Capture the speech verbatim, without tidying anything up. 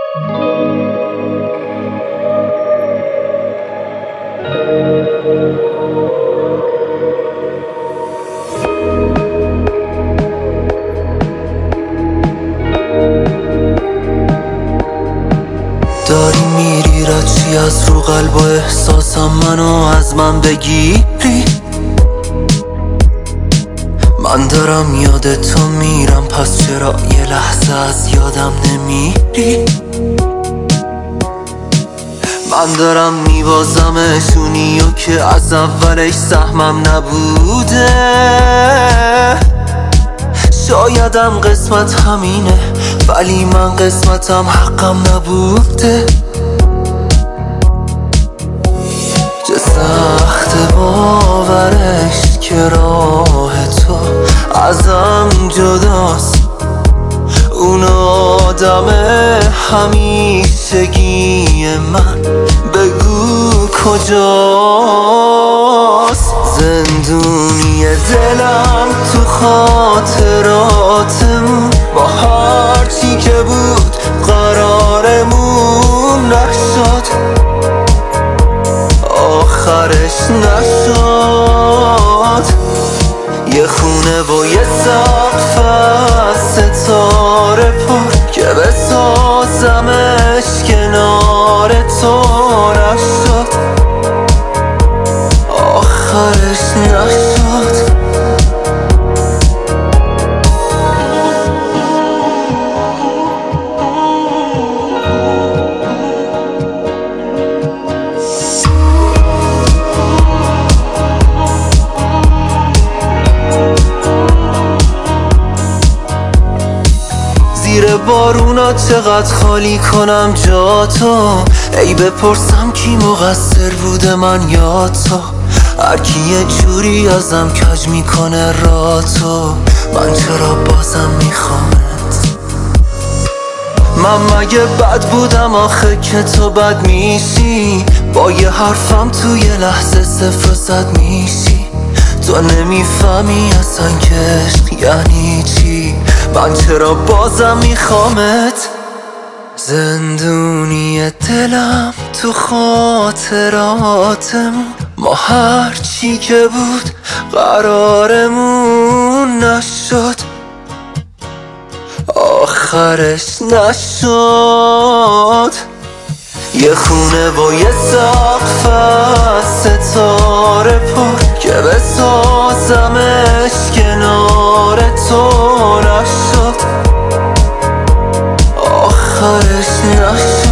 داری میری رچی از رو قلب و احساسم منو از من بگیری. من دارم یاد تو میرم، پس چرا یه لحظه از یادم نمیری؟ من دارم میبازمشونی و که از اولش سهمم نبوده. شایدم قسمت همینه، ولی من قسمتم حقم نبوده. چه سخت باورش که راه تو ازم جداست. اون آدم همیشگی من بگو کجاست؟ زندونی دلم تو خاطراتمون، با هرچی که بود قرارمون نشد، آخرش نشد. یه خونه با یه سقف از ستاره پر که بسازمش کنار تو نشد، آخرش نشد. زیر بارونا چقدر خالی کنم جا تو، ای بپرسم کی مقصر بوده من یا تو. هر کی یه جوری ازم کج میکنه را تو، من چرا بازم میخوامت؟ من مگه بد بودم آخه که تو بد میشی؟ با یه حرفم تو یه لحظه صفر و صد میشی. تو نمیفهمی اصلا که عشق یعنی چی، من چرا بازم میخوامت؟ زندونی دلم تو خاطراتمون، ما هرچی که بود قرارمون نشد، آخرش نشد. یه خونه با یه سقف از ستاره پر که بسازمش کنار تو نشد، آخرش نشد.